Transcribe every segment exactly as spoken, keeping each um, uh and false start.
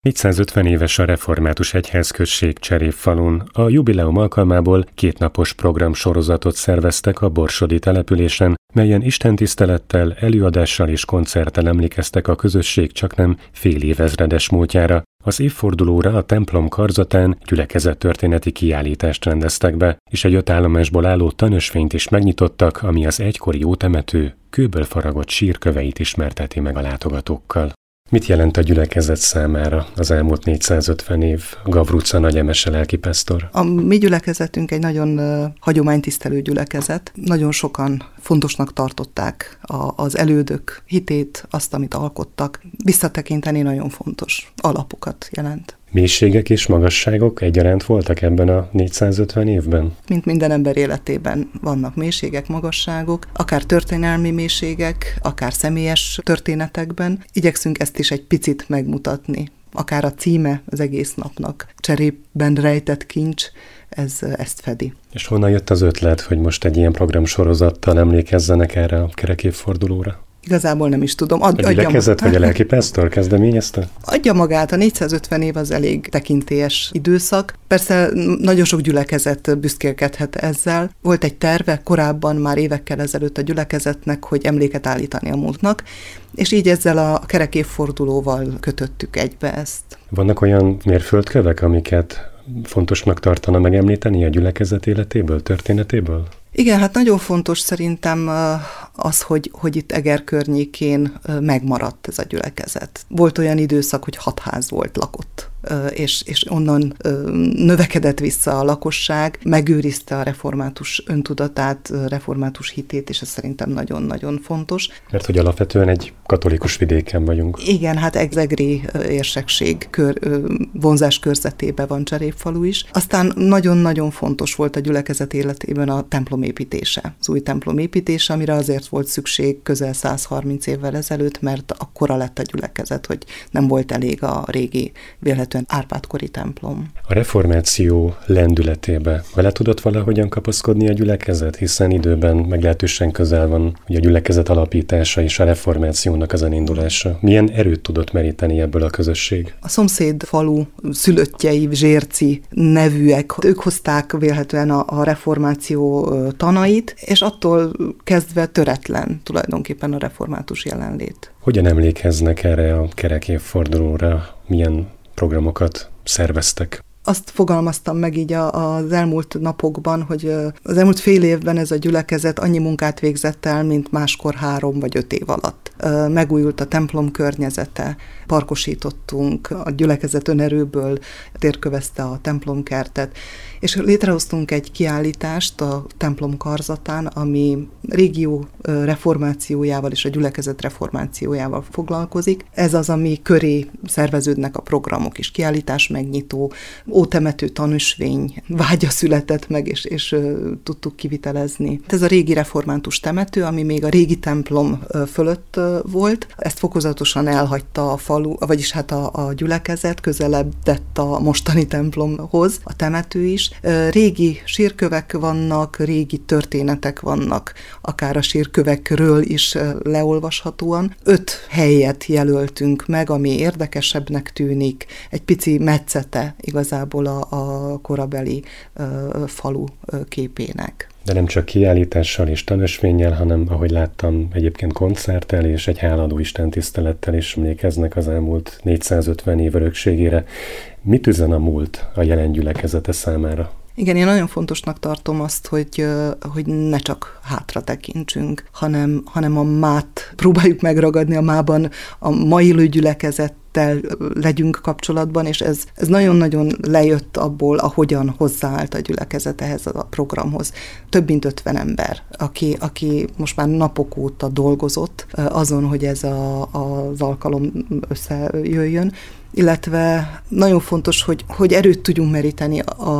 négyszázötven éves a református egyházközség Cserépfalun. A jubileum alkalmából kétnapos programsorozatot szerveztek a borsodi településen, melyen istentisztelettel, előadással és koncerttel emlékeztek a közösség csaknem fél évezredes múltjára. Az évfordulóra a templom karzatán gyülekezettörténeti kiállítást rendeztek be, és egy öt állomásból álló tanösvényt is megnyitottak, ami az egykori jótemető kőből faragott sírköveit ismerteti meg a látogatókkal. Mit jelent a gyülekezet számára az elmúlt négyszázötven év? Gavruca Nagy Emese lelkipásztor. A mi gyülekezetünk egy nagyon uh, hagyománytisztelő gyülekezet. Nagyon sokan fontosnak tartották a, az elődök hitét, azt, amit alkottak. Visszatekinteni nagyon fontos alapokat jelent. Mélységek és magasságok egyaránt voltak ebben a négyszázötven évben? Mint minden ember életében vannak mélységek, magasságok, akár történelmi mélységek, akár személyes történetekben. Igyekszünk ezt is egy picit megmutatni. Akár a címe az egész napnak, Cserépben rejtett kincs, ez ezt fedi. És honnan jött az ötlet, hogy most egy ilyen programsorozattal emlékezzenek erre a kerekévfordulóra? Igazából nem is tudom. Ad, a gyülekezet vagy a lelkipásztor kezdeményezte? Adja magát, a négyszázötven év az elég tekintélyes időszak. Persze nagyon sok gyülekezet büszkélkedhet ezzel. Volt egy terve korábban, már évekkel ezelőtt a gyülekezetnek, hogy emléket állítani a múltnak, és így ezzel a kerekévfordulóval kötöttük egybe ezt. Vannak olyan mérföldkövek, amiket fontosnak tartana megemlíteni a gyülekezet életéből, történetéből? Igen, hát nagyon fontos szerintem az, hogy, hogy itt Eger környékén megmaradt ez a gyülekezet. Volt olyan időszak, hogy hat ház volt lakott, és, és onnan növekedett vissza a lakosság, megőrizte a református öntudatát, református hitét, és ez szerintem nagyon-nagyon fontos. Mert hogy alapvetően egy katolikus vidéken vagyunk. Igen, hát egri érsekség kör, vonzás körzetében van Cserépfalu is. Aztán nagyon-nagyon fontos volt a gyülekezet életében a templom építése, az új templom építése, amire azért volt szükség közel száz harminc évvel ezelőtt, mert akkora lett a gyülekezet, hogy nem volt elég a régi, vélhetően Árpád-kori templom. A reformáció lendületébe vele tudott valahogyan kapaszkodni a gyülekezet, hiszen időben meglehetősen közel van ugye a gyülekezet alapítása és a reformációnak az elindulása. Milyen erőt tudott meríteni ebből a közösség? A szomszéd falu szülöttjei, Zsérci nevűek, ők hozták vélhetően a, a reformáció tanait, és attól kezdve töretlen tulajdonképpen a református jelenlét. Hogyan emlékeznek erre a kerekévfordulóra? Milyen programokat szerveztek? Azt fogalmaztam meg így az elmúlt napokban, hogy az elmúlt fél évben ez a gyülekezet annyi munkát végzett el, mint máskor három vagy öt év alatt. Megújult a templom környezete, parkosítottunk, a gyülekezet önerőből térkövezte a templomkertet, és létrehoztunk egy kiállítást a templom karzatán, ami régió reformációjával és a gyülekezet reformációjával foglalkozik. Ez az, ami köré szerveződnek a programok is. Kiállítás megnyitó, ótemető tanúsvény vágya született meg, és, és tudtuk kivitelezni. Ez a régi református temető, ami még a régi templom fölött volt. Ezt fokozatosan elhagyta a falu, vagyis hát a, a gyülekezet, közelebb tett a mostani templomhoz, a temető is. Régi sírkövek vannak, régi történetek vannak, akár a sírkövekről is leolvashatóan. Öt helyet jelöltünk meg, ami érdekesebbnek tűnik, egy pici metszete igazából a, a korabeli uh, falu uh, képének. De nem csak kiállítással és tanösvénnyel, hanem, ahogy láttam, egyébként koncerttel és egy háladó istentisztelettel is emlékeznek az elmúlt négyszázötven év örökségére. Mit üzen a múlt a jelen gyülekezete számára? Igen, én nagyon fontosnak tartom azt, hogy, hogy ne csak hátra tekintsünk, hanem, hanem a mát próbáljuk megragadni, a mában a mai élő gyülekezettel legyünk kapcsolatban, és ez, ez nagyon-nagyon lejött abból, ahogyan hozzáállt a gyülekezet ehhez a programhoz. Több mint ötven ember, aki, aki most már napok óta dolgozott azon, hogy ez a, az alkalom összejöjjön, illetve nagyon fontos, hogy, hogy erőt tudjunk meríteni a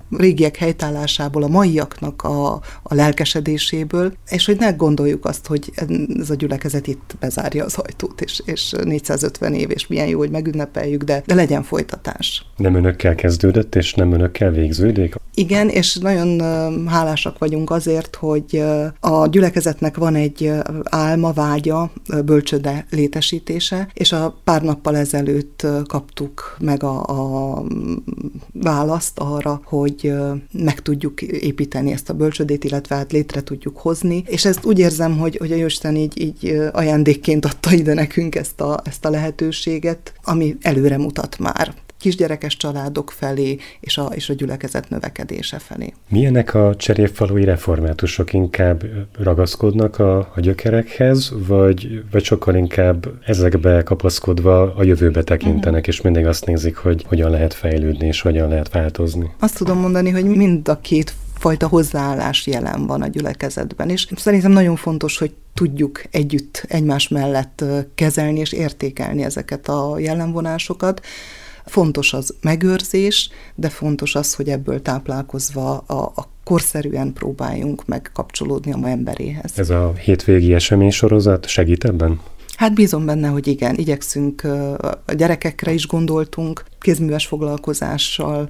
régiek helytállásából, a maiaknak a, a lelkesedéséből, és hogy ne gondoljuk azt, hogy ez a gyülekezet itt bezárja az ajtót, és, és négyszázötven év, és milyen jó, hogy megünnepeljük, de, de legyen folytatás. Nem önökkel kezdődött, és nem önökkel végződik? Igen, és nagyon hálásak vagyunk azért, hogy a gyülekezetnek van egy álma, vágya, bölcsőde létesítése, és a pár nappal ezelőtt kaptuk meg a, a választ arra, hogy meg tudjuk építeni ezt a bölcsődét, illetve hát létre tudjuk hozni, és ezt úgy érzem, hogy, hogy a Jóisten így, így ajándékként adta ide nekünk ezt a, ezt a lehetőséget, ami előre mutat már kisgyerekes családok felé, és a, és a gyülekezet növekedése felé. Milyenek a cserépfalui reformátusok? Inkább ragaszkodnak a, a gyökerekhez, vagy, vagy sokkal inkább ezekbe kapaszkodva a jövőbe tekintenek, uh-huh. és mindig azt nézik, hogy hogyan lehet fejlődni, és hogyan lehet változni? Azt tudom mondani, hogy mind a két fajta hozzáállás jelen van a gyülekezetben, és szerintem nagyon fontos, hogy tudjuk együtt egymás mellett kezelni és értékelni ezeket a jellemvonásokat. Fontos az megőrzés, de fontos az, hogy ebből táplálkozva a, a korszerűen próbáljunk megkapcsolódni a ma emberéhez. Ez a hétvégi eseménysorozat segít ebben? Hát bízom benne, hogy igen, igyekszünk, a gyerekekre is gondoltunk, kézműves foglalkozással,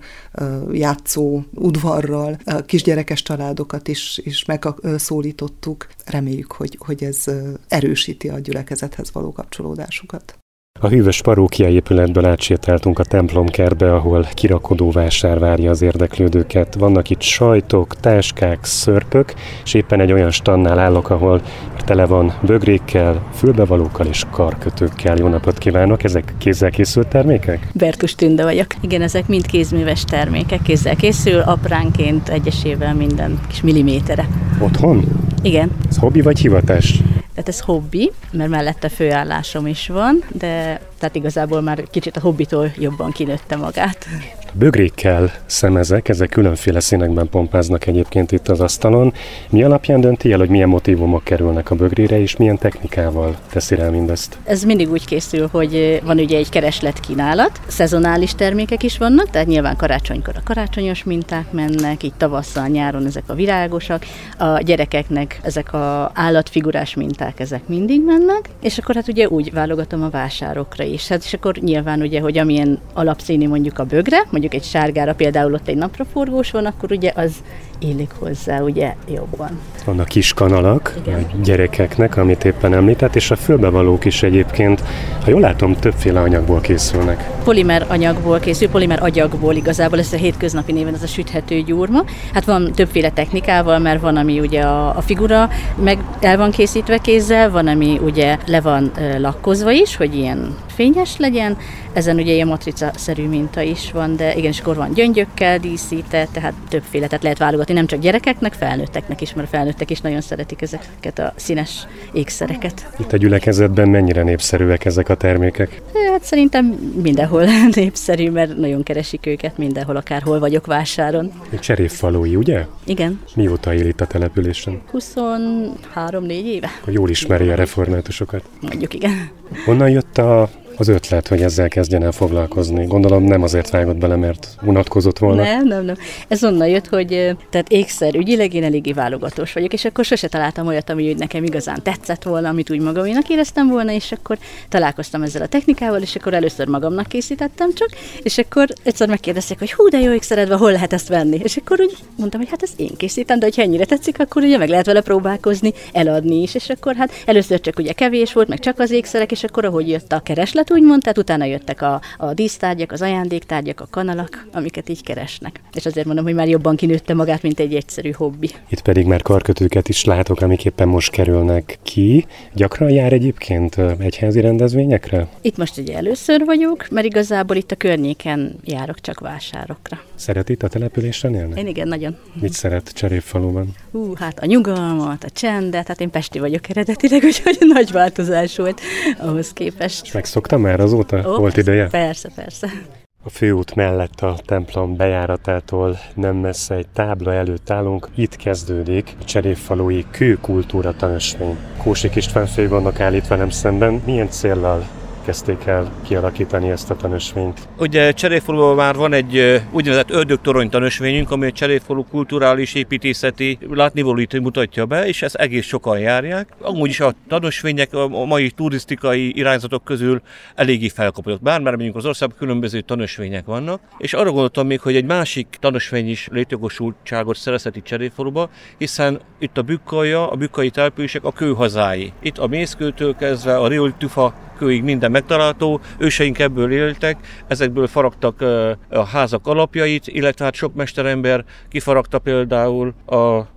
játszó udvarral, kisgyerekes családokat is, is megszólítottuk. Reméljük, hogy, hogy ez erősíti a gyülekezethez való kapcsolódásukat. A hűvös parókia épületből átsétáltunk a templomkertbe, ahol kirakodóvásár várja az érdeklődőket. Vannak itt sajtok, táskák, szörpök, és éppen egy olyan standnál állok, ahol tele van bögrékkel, fülbevalókkal és karkötőkkel. Jó napot kívánok! Ezek kézzel készült termékek? Bertus Tünde vagyok. Igen, ezek mind kézműves termékek, kézzel készül, apránként, egyesével minden kis milliméterre. Otthon? Igen. Ez hobbi vagy hivatás? Tehát ez hobbi, mert mellette főállásom is van, de tehát igazából már kicsit a hobbitól jobban kinőtte magát. Bögrékkel szemezek, ezek különféle színekben pompáznak egyébként itt az asztalon. Mi alapján dönti el, hogy milyen motívumok kerülnek a bögrére, és milyen technikával teszi rá mindezt? Ez mindig úgy készül, hogy van ugye egy keresletkínálat, szezonális termékek is vannak, tehát nyilván karácsonykor a karácsonyos minták mennek, így tavasszal, nyáron ezek a virágosak, a gyerekeknek ezek a állatfigurás minták, ezek mindig mennek, és akkor hát ugye úgy válogatom a vásárokra is. Hát és akkor nyilván ugye, hogy amilyen alapszínű mondjuk a bögre, mondjuk egy sárgára például ott egy napraforgós van, akkor ugye az illik hozzá, ugye jobban. Vannak kis kanalak igen. a gyerekeknek, amit éppen említett, és a fülbevalók is egyébként, ha jól látom, többféle anyagból készülnek. Polimer anyagból készül, polimer agyagból igazából, ez a hétköznapi néven ez a süthető gyúrma. Hát van többféle technikával, mert van, ami ugye a, a figura meg el van készítve kézzel, van, ami ugye le van ö, lakkozva is, hogy ilyen fényes legyen, ezen ugye ilyen matrica-szerű minta is van, de igen, és akkor van gyöngyökkel díszített, tehát többféle, tehát lehet válogatni nem csak gyerekeknek, felnőtteknek is, mert a felnőttek is nagyon szeretik ezeket a színes ékszereket. Itt a gyülekezetben mennyire népszerűek ezek a termékek? Hát szerintem mindenhol népszerű, mert nagyon keresik őket mindenhol, akárhol vagyok vásáron. Cserépfalui, ugye? Igen. Mióta él itt a településen? huszonhárom-négy éve. Jól ismeri a reformátusokat. Mondjuk igen. Honnan jött a az ötlet, hogy ezzel kezdjen el foglalkozni? Gondolom nem azért vágott bele, mert unatkozott volna. Nem, nem, nem. Ez onnan jött, hogy tehát ékszerügyileg én eléggé válogatós vagyok, és akkor sose találtam olyat, ami nekem igazán tetszett volna, amit úgy magaménak éreztem volna, és akkor találkoztam ezzel a technikával, és akkor először magamnak készítettem csak, és akkor egyszer megkérdezték, hogy hú, de jó ékszered van, hol lehet ezt venni? És akkor úgy mondtam, hogy hát ezt én készítem, de hogyha ennyire tetszik, akkor ugye meg lehet vele próbálkozni, eladni is, és akkor hát először csak ugye kevés volt, meg csak az ékszerek, és akkor ahogy jött a kereslet, úgymond, tehát utána jöttek a, a dísztárgyak, az ajándéktárgyak, a kanalak, amiket így keresnek. És azért mondom, hogy már jobban kinőtte magát, mint egy egyszerű hobbi. Itt pedig már karkötőket is látok, amik éppen most kerülnek ki. Gyakran jár egyébként egyházi rendezvényekre? Itt most ugye először vagyok, mert igazából itt a környéken járok csak vásárokra. Szeret itt a településen élni? Én igen, nagyon. Mit szeret Cserépfaluban? Hú, hát a nyugalmat, a csendet, hát én pesti vagyok eredetileg, úgyhogy nagy változás volt ahhoz képest. És megszoktam már azóta? Ó, Volt persze, ideje? Persze, persze. A főút mellett a templom bejáratától nem messze egy tábla előtt állunk. Itt kezdődik a Cserépfalui kőkultúra tanösvény. Kósik István főgondnok állít velem szemben. Milyen céllal kezdték el kialakítani ezt a tanösvényt? Ugye Cserépfaluban már van egy úgynevezett ördögtorony tanösvényünk, ami a Cserépfalu kulturális építészeti látnivalóit mutatja be, és ezt egész sokan járják. Amúgy is a tanösvények a mai turisztikai irányzatok közül eléggé felkapott. Bár már mondjuk az országban különböző tanösvények vannak, és arra gondoltam még, hogy egy másik tanösvény is létjogosultságot szerezhet itt Cserépfaluba, hiszen itt a Bükkalja, a bükkai települések a kőhazái. Itt a Mészkőtől kezdve a Rioli-Tufa kőig minden megtalálható, őseink ebből éltek, ezekből faragtak a házak alapjait, illetve hát sok mesterember kifaragta például a,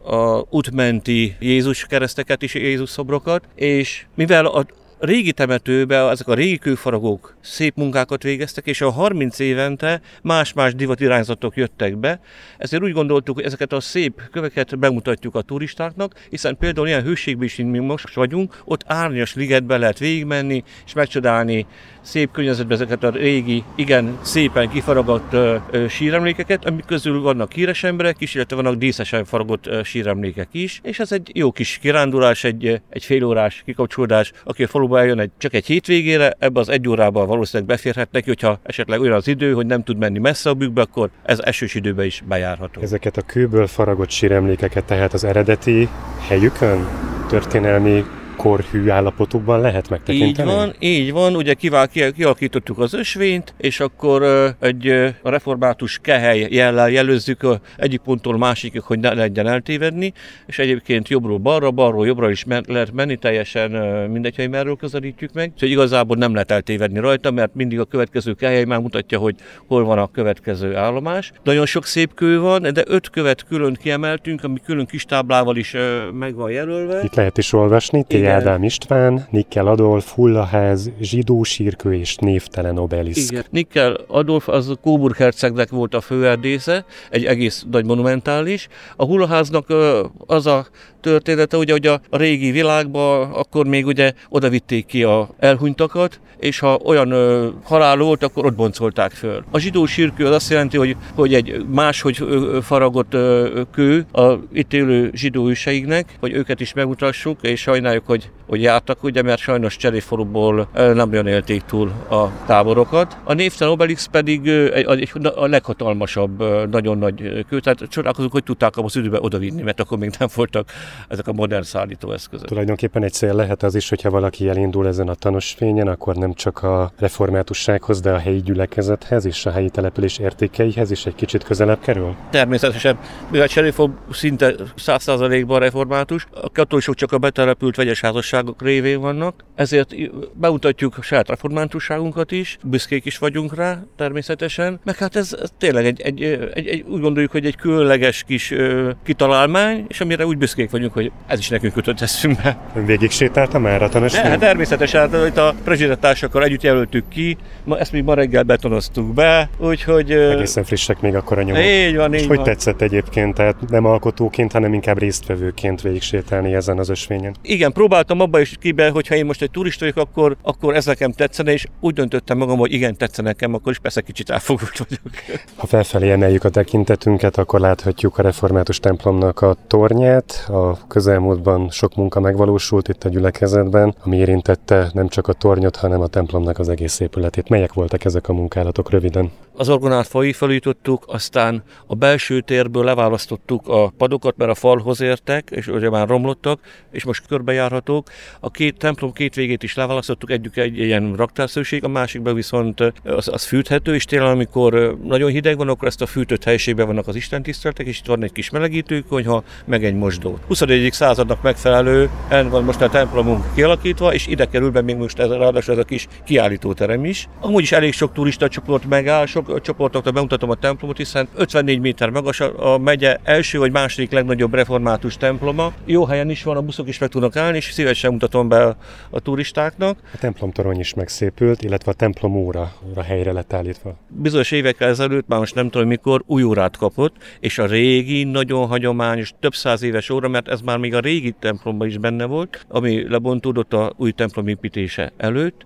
a útmenti Jézus kereszteket és Jézus szobrokat, és mivel a régi temetőben ezek a régi kőfaragók szép munkákat végeztek, és a harminc évente más-más divatirányzatok jöttek be, ezért úgy gondoltuk, hogy ezeket a szép köveket bemutatjuk a turistáknak, hiszen például ilyen hőségben is, mint mi most vagyunk, ott árnyas ligetben lehet végigmenni, és megcsodálni szép környezetben ezeket a régi, igen szépen kifaragott uh, uh, síremlékeket, amik közül vannak híres emberek is, illetve vannak díszesen faragott uh, síremlékek is, és ez egy jó kis kirándulás, egy, egy félórás kikapcsolódás, aki a faluba eljön egy, csak egy hétvégére, ebbe az egy órában valószínűleg beférhet neki, hogyha esetleg olyan az idő, hogy nem tud menni messze a bükkbe, akkor ez esős időben is bejárható. Ezeket a kőből faragott síremlékeket tehát az eredeti helyükön, történelmi korhű állapotukban lehet megtekinteni? Így van, így van, ugye kivál, kialakítottuk az ösvényt, és akkor egy a református kehely jellel jelözzük egyik ponttól másikig, hogy ne legyen eltévedni, és egyébként jobbról balra, balról jobbra is men- lehet menni, teljesen mindegy, hogy merről közelítjük meg. Úgyhogy igazából nem lehet eltévedni rajta, mert mindig a következő kehely már mutatja, hogy hol van a következő állomás. Nagyon sok szép kő van, de öt követ külön kiemeltünk, ami külön kis táblával is meg van jelölve. Itt lehet is olvasni. Ádám István, Nickel Adolf, Hullaház, zsidó sírkő és névtelen obeliszk. Igen. Nickel Adolf az Coburg hercegnek volt a főerdésze, egy egész nagy monumentális. A Hullaháznak az a története, ugye, hogy a régi világban akkor még ugye oda vitték ki a elhunytakat, és ha olyan ö, halál volt, akkor ott boncolták föl. A zsidó sírkő az azt jelenti, hogy, hogy egy máshogy ö, faragott ö, kő a itt élő zsidó őseiknek, hogy őket is megmutassuk, és sajnáljuk, hogy, hogy jártak, ugye, mert sajnos Cserépfaluból nem nagyon élték túl a táborokat. A névtelen obelisz pedig ö, egy, a leghatalmasabb, ö, nagyon nagy kő, tehát csodálkozunk, hogy tudták az időben odavinni, mert akkor még nem voltak ezek a modern szállítóeszközök. Tulajdonképpen egy cél lehet az is, hogyha valaki elindul ezen a tanösvényen, akkor nem csak a reformátussághoz, de a helyi gyülekezethez és a helyi település értékeihez is egy kicsit közelebb kerül? Természetesen, mivel Cserépfalu szinte száz százalékban református, a katolikusok csak a betelepült vegyes házasságok révén vannak, ezért bemutatjuk a saját reformátusságunkat is, büszkék is vagyunk rá természetesen, meg hát ez, ez tényleg egy, egy, egy, egy, úgy gondoljuk, hogy egy különleges kis ö, kitalálmány, és amire úgy büszkék vagyunk, hogy ez is nekünk kötött eszünkbe. Ön végig sétálta már a tanösvény? Hát természetesen, hát, a prezsidentársakkal együtt jelöltük ki, ma, ezt még ma reggel betonoztuk be, úgyhogy... Egészen frissek még akkor a nyomok. Így van, így És hogy van. tetszett egyébként, tehát nem alkotóként, hanem inkább résztvevőként végig sétálni ezen az ösvényen? Igen, próbáltam abba is kibe, hogyha én most egy turista vagyok, akkor, akkor ez nekem tetszene, és úgy döntöttem magam, hogy igen, tetszene nekem, akkor is persze kicsit elfogult vagyok. Ha felfelé emeljük a tekintetünket, akkor láthatjuk a református templomnak a tornyát. A közelmúltban sok munka megvalósult itt a gyülekezetben, ami érintette nem csak a tornyot, hanem a templomnak az egész épületét. Melyek voltak ezek a munkálatok röviden? Az orgonát falai felújítottuk, aztán a belső térből leválasztottuk a padokat, mert a falhoz értek, és ugye már romlottak, és most körbejárhatók. A két templom két végét is leválasztottuk, egyik egy ilyen raktárszőség, a másikban viszont az, az fűthető, és tényleg amikor nagyon hideg van, akkor ezt a fűtött helyiségben vannak az istentiszteletek, és itt van egy kis melegítőkonyha, meg egy mosdó. huszonegyedik századnak megfelelő, van most a templomunk kialakítva, és ide kerül be még most ez, ráadásul ez a kis kiállítóterem is. Amúgy is elég sok turista csoport megáll, sok csoportoknak bemutatom a templomot, hiszen ötvennégy méter magas a megye első vagy második legnagyobb református temploma. Jó helyen is van, a buszok is meg tudnak állni, és szívesen mutatom be a, a turistáknak. A templomtorony is megszépült, illetve a templom óra a helyre lett állítva. Bizonyos évekkel ezelőtt, már most nem tudom mikor, új órát kapott, és a régi, nagyon hagyományos, több száz éves óra, mert ez már még a régi templomban is benne volt, ami lebontódott a új templom építése előtt,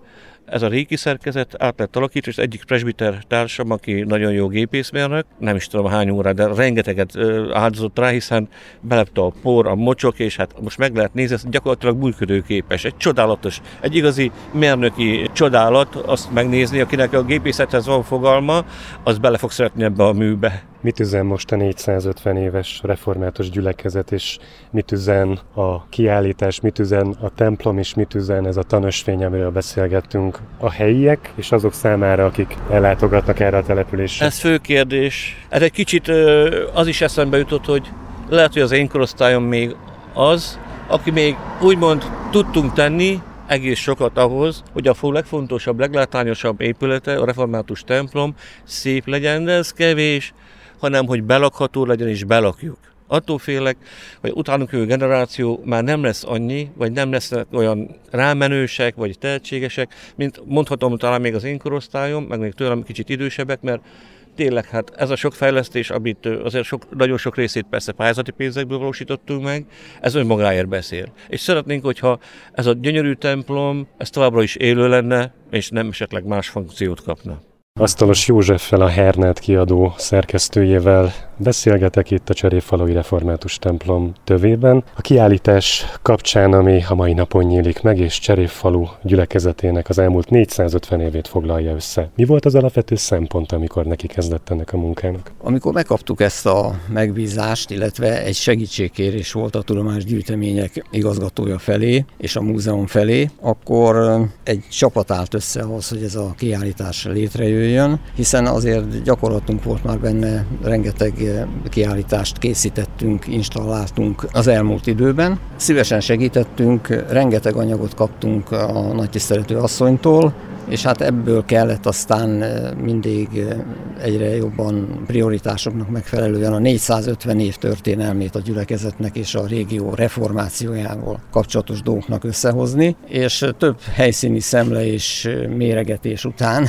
ez a régi szerkezet át lett alakítva, és egyik presbiter társam, aki nagyon jó gépészmérnök, nem is tudom hány órát, de rengeteget áldozott rá, hiszen belepte a por, a mocsok, és hát most meg lehet nézni, ez gyakorlatilag működőképes. Egy csodálatos, egy igazi mérnöki csodálat azt megnézni, akinek a gépészethez van fogalma, az bele fog szeretni ebbe a műbe. Mit üzen most a négyszázötven éves református gyülekezet, és mit üzen a kiállítás, mit üzen a templom, és mit üzen ez a tanösvény, amiről beszélgettünk a helyiek, és azok számára, akik ellátogatnak erre a településre? Ez fő kérdés. Ez egy kicsit az is eszembe jutott, hogy lehet, hogy az én korosztályom még az, aki még úgymond tudtunk tenni egész sokat ahhoz, hogy a legfontosabb, leglátványosabb épülete, a református templom szép legyen, de ez kevés, hanem hogy belakható legyen és belakjuk. Attól félek, hogy utánunk jövő generáció már nem lesz annyi, vagy nem lesznek olyan rámenősek, vagy tehetségesek, mint mondhatom talán még az én korosztályom, meg még tőlem kicsit idősebbek, mert tényleg hát ez a sok fejlesztés, amit azért sok, nagyon sok részét persze pályázati pénzekből valósítottunk meg, ez önmagáért beszél. És szeretnénk, hogyha ez a gyönyörű templom, ez továbbra is élő lenne, és nem esetleg más funkciót kapna. Asztalos Józseffel, a Hernát kiadó szerkesztőjével beszélgetek itt a Cserépfalui Református templom tövében. A kiállítás kapcsán, ami a mai napon nyílik meg, és Cserépfalu gyülekezetének az elmúlt négyszázötven évét foglalja össze. Mi volt az alapvető szempont, amikor neki kezdett ennek a munkának? Amikor megkaptuk ezt a megbízást, illetve egy segítségkérés volt a tudománygyűjtemények igazgatója felé és a múzeum felé, akkor egy csapat állt össze ahhoz, hogy ez a kiállítás létrejöjjön, hiszen azért gyakorlatunk volt már benne, rengeteg kiállítást készítettünk, installáltunk az elmúlt időben. Szívesen segítettünk, rengeteg anyagot kaptunk a nagytiszteletű asszonytól, és hát ebből kellett aztán mindig egyre jobban prioritásoknak megfelelően a négyszázötven év történelmét a gyülekezetnek és a régió reformációjával kapcsolatos dolgoknak összehozni, és több helyszíni szemle és méregetés után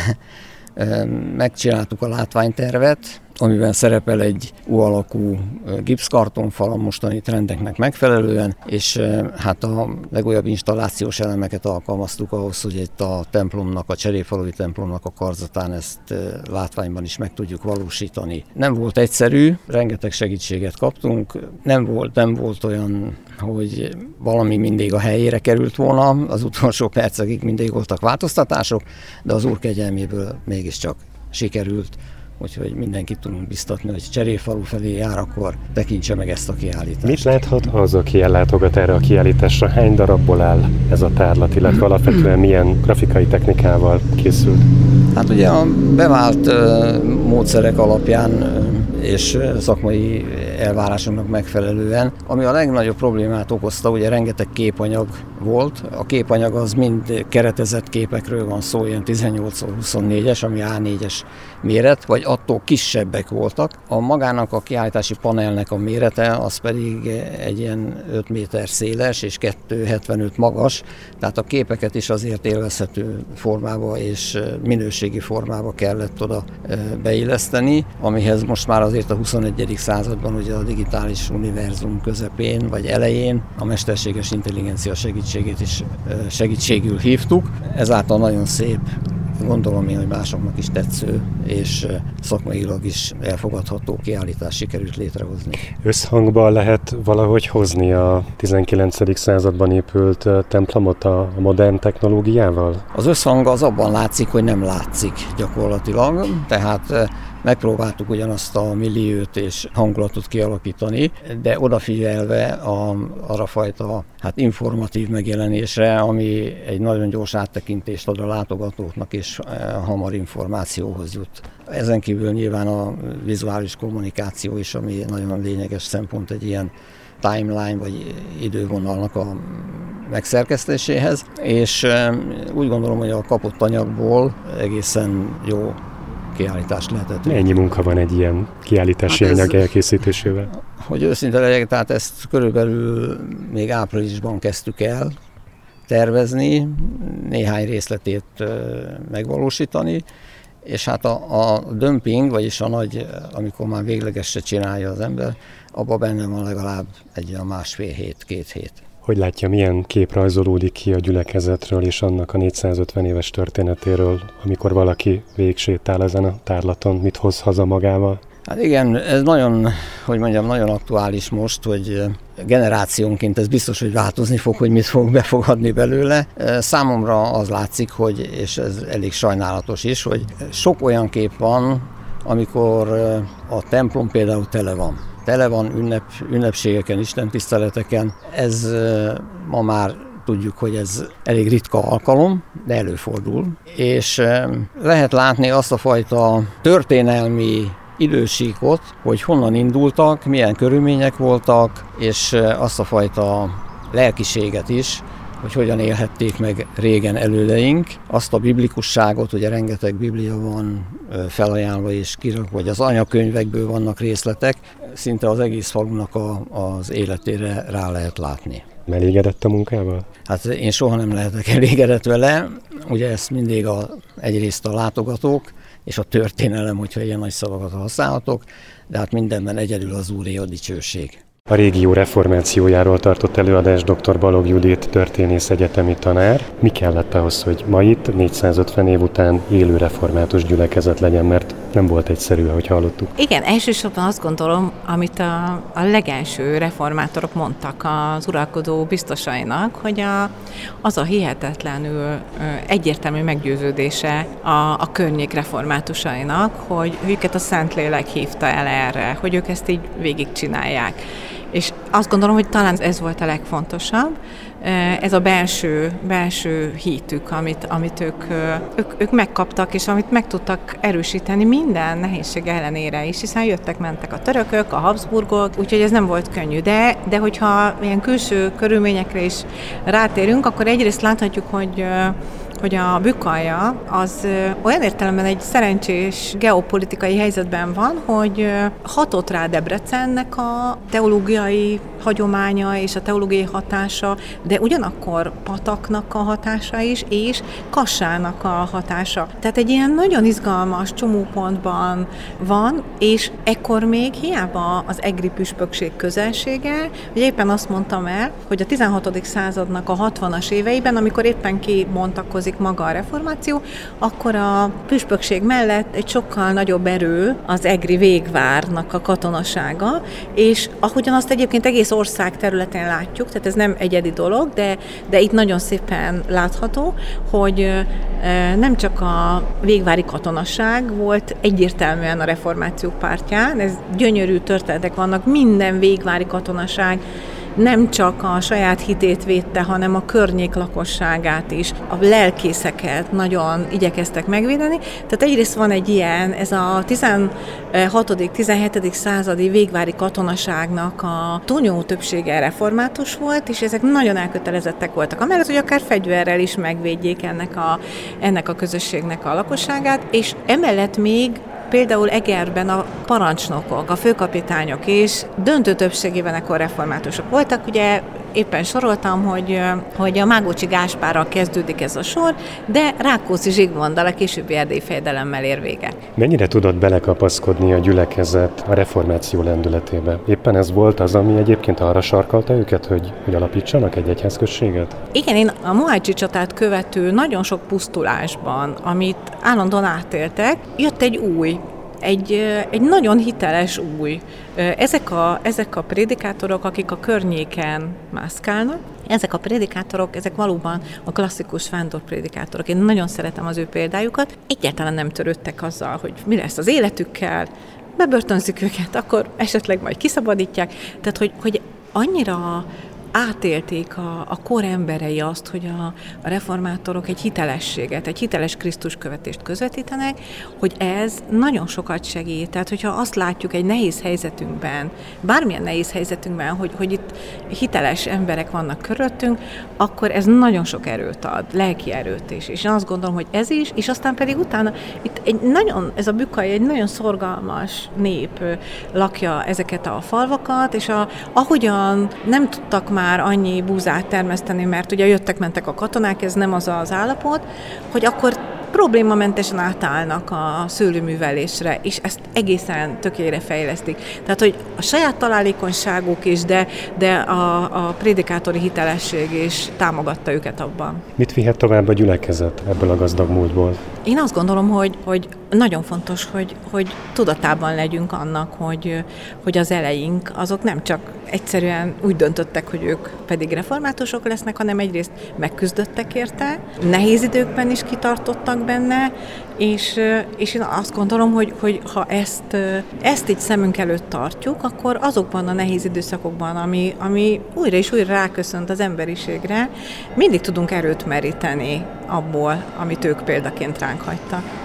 megcsináltuk a látványtervet, amiben szerepel egy U-alakú gipszkartonfal a mostani trendeknek megfelelően, és hát a legújabb installációs elemeket alkalmaztuk ahhoz, hogy itt a templomnak, a Cserépfalui templomnak a karzatán ezt látványban is meg tudjuk valósítani. Nem volt egyszerű, rengeteg segítséget kaptunk, nem volt, nem volt olyan, hogy valami mindig a helyére került volna, az utolsó percekig mindig voltak változtatások, de az Úr kegyelméből mégiscsak sikerült. Úgyhogy mindenkit tudunk biztatni, hogy Cserépfalu felé jár, akkor tekintse meg ezt a kiállítást. Mit láthat az, aki ellátogat erre a kiállításra? Hány darabból áll ez a tárlat, illetve alapvetően milyen grafikai technikával készült? Hát ugye a bevált uh, módszerek alapján uh, és szakmai elvárásoknak megfelelően, ami a legnagyobb problémát okozta, ugye rengeteg képanyag volt. A képanyag az mind keretezett képekről van szó, ilyen tizennyolc huszonnégyes, ami á négyes méret, vagy attól kisebbek voltak. A magának a kiállítási panelnek a mérete az pedig egy ilyen öt méter széles és kettő hetvenöt magas, tehát a képeket is azért élvezhető formába és minőségi formába kellett oda beilleszteni, amihez most már azért a huszonegyedik században ugye a digitális univerzum közepén vagy elején a mesterséges intelligencia segítségét is segítségül hívtuk. Ezáltal nagyon szép, gondolom én, hogy másoknak is tetsző és szakmailag is elfogadható kiállítást sikerült létrehozni. Összhangban lehet valahogy hozni a tizenkilencedik században épült templomot a modern technológiával? Az összhang az abban látszik, hogy nem látszik gyakorlatilag, tehát megpróbáltuk ugyanazt a milliót és hangulatot kialakítani, de odafigyelve a, arra fajta hát informatív megjelenésre, ami egy nagyon gyors áttekintést ad a látogatóknak, és hamar információhoz jut. Ezen kívül nyilván a vizuális kommunikáció is, ami nagyon lényeges szempont egy ilyen timeline vagy idővonalnak a megszerkesztéséhez, és úgy gondolom, hogy a kapott anyagból egészen jó kiállítást lehetett. Mennyi munka van egy ilyen kiállítási hát anyag elkészítésével? Hogy őszinte legyek, tehát ezt körülbelül még áprilisban kezdtük el tervezni, néhány részletét megvalósítani, és hát a, a dömping, vagyis a nagy, amikor már véglegesre csinálja az ember, abban benne van legalább egy a másfél hét, két hét. Hogy látja, milyen kép rajzolódik ki a gyülekezetről és annak a négyszázötven éves történetéről, amikor valaki végigsétál ezen a tárlaton, mit hoz haza magával? Hát igen, ez nagyon, hogy mondjam, nagyon aktuális most, hogy generációnként ez biztos, hogy változni fog, hogy mit fog befogadni belőle. Számomra az látszik, hogy, és ez elég sajnálatos is, hogy sok olyan kép van, amikor a templom például tele van. Tele van ünnep, ünnepségeken, istentiszteleteken. Ez ma már tudjuk, hogy ez elég ritka alkalom, de előfordul. És lehet látni azt a fajta történelmi idősíkot, hogy honnan indultak, milyen körülmények voltak, és azt a fajta lelkiséget is, hogy hogyan élhették meg régen elődeink. Azt a biblikusságot, ugye rengeteg biblia van felajánlva és kirakva, vagy az anyakönyvekből vannak részletek, szinte az egész falunak a, az életére rá lehet látni. Elégedett a munkával? Hát én soha nem lehetek elégedett vele, ugye ezt mindig a, egyrészt a látogatók, és a történelem, hogyha ilyen nagy szavakat használhatok, de hát mindenben egyedül az Úré a dicsőség. A régió reformációjáról tartott előadás dr. Balogh Judit történész egyetemi tanár. Mi kellett ahhoz, hogy ma itt négyszázötven év után élő református gyülekezet legyen, mert nem volt egyszerű, ahogy hallottuk. Igen, elsősorban azt gondolom, amit a, a legelső reformátorok mondtak az uralkodó biztosainak, hogy a, az a hihetetlenül egyértelmű meggyőződése a, a környék reformátusainak, hogy őket a Szentlélek hívta el erre, hogy ők ezt így végigcsinálják. És azt gondolom, hogy talán ez volt a legfontosabb, ez a belső, belső hitük, amit, amit ők, ők, ők megkaptak, és amit meg tudtak erősíteni minden nehézség ellenére is, hiszen jöttek-mentek a törökök, a Habsburgok, úgyhogy ez nem volt könnyű. De, de hogyha ilyen külső körülményekre is rátérünk, akkor egyrészt láthatjuk, hogy hogy a Bükkalja az olyan értelemben egy szerencsés geopolitikai helyzetben van, hogy hatott rá Debrecennek a teológiai hagyománya és a teológiai hatása, de ugyanakkor Pataknak a hatása is, és Kassának a hatása. Tehát egy ilyen nagyon izgalmas csomópontban van, és ekkor még hiába az egri püspökség közelsége, hogy éppen azt mondtam el, hogy a tizenhatodik századnak a hatvanas éveiben, amikor éppen kibontakozik maga a reformáció, akkor a püspökség mellett egy sokkal nagyobb erő az egri végvárnak a katonasága, és ahogyan azt egyébként egész ország területén látjuk, tehát ez nem egyedi dolog, de, de itt nagyon szépen látható, hogy nem csak a végvári katonaság volt egyértelműen a reformáció pártján, ez gyönyörű történetek vannak, minden végvári katonaság nem csak a saját hitét védte, hanem a környék lakosságát is, a lelkészeket nagyon igyekeztek megvédeni. Tehát egyrészt van egy ilyen, ez a tizenhatodik tizenhetedik századi végvári katonaságnak a túlnyomó többsége református volt, és ezek nagyon elkötelezettek voltak. Amellett, hogy akár fegyverrel is megvédjék ennek a, ennek a közösségnek a lakosságát, és emellett még például Egerben a parancsnokok, a főkapitányok is döntő többségében ekkor reformátusok voltak. Ugye éppen soroltam, hogy, hogy a Mágócsi Gáspárral kezdődik ez a sor, de Rákóczi Zsigmonddal, a későbbi erdélyi fejedelemmel ér vége. Mennyire tudott belekapaszkodni a gyülekezet a reformáció lendületébe? Éppen ez volt az, ami egyébként arra sarkalta őket, hogy, hogy alapítsanak egy egyházközséget? Igen, én a Mohácsi csatát követő nagyon sok pusztulásban, amit állandóan átéltek, jött egy új, Egy, egy nagyon hiteles új. Ezek a, ezek a prédikátorok, akik a környéken mászkálnak, ezek a prédikátorok, ezek valóban a klasszikus vándorprédikátorok. Én nagyon szeretem az ő példájukat. Egyáltalán nem törődtek azzal, hogy mi lesz az életükkel, bebörtönzik őket, akkor esetleg majd kiszabadítják. Tehát, hogy, hogy annyira átélték a, a kor emberei azt, hogy a, a reformátorok egy hitelességet, egy hiteles Krisztus követést közvetítenek, hogy ez nagyon sokat segít. Tehát, hogyha azt látjuk egy nehéz helyzetünkben, bármilyen nehéz helyzetünkben, hogy, hogy itt hiteles emberek vannak körülöttünk, akkor ez nagyon sok erőt ad, lelki erőt is. És én azt gondolom, hogy ez is, és aztán pedig utána itt egy nagyon, ez a Bükkalja egy nagyon szorgalmas nép lakja ezeket a falvakat, és a, ahogyan nem tudtak már már annyi búzát termeszteni, mert ugye jöttek-mentek a katonák, ez nem az az állapot, hogy akkor problémamentesen átállnak a szőlőművelésre, és ezt egészen tökére fejlesztik. Tehát, hogy a saját találékonyságuk is, de, de a, a prédikátori hitelesség is támogatta őket abban. Mit vihet tovább a gyülekezet ebből a gazdag múltból? Én azt gondolom, hogy, hogy nagyon fontos, hogy, hogy tudatában legyünk annak, hogy, hogy az eleink azok nem csak egyszerűen úgy döntöttek, hogy ők pedig reformátusok lesznek, hanem egyrészt megküzdöttek érte, nehéz időkben is kitartottak benne, és, és én azt gondolom, hogy, hogy ha ezt, ezt így szemünk előtt tartjuk, akkor azokban a nehéz időszakokban, ami, ami újra és újra ráköszönt az emberiségre, mindig tudunk erőt meríteni abból, amit ők példaként ránk hagytak.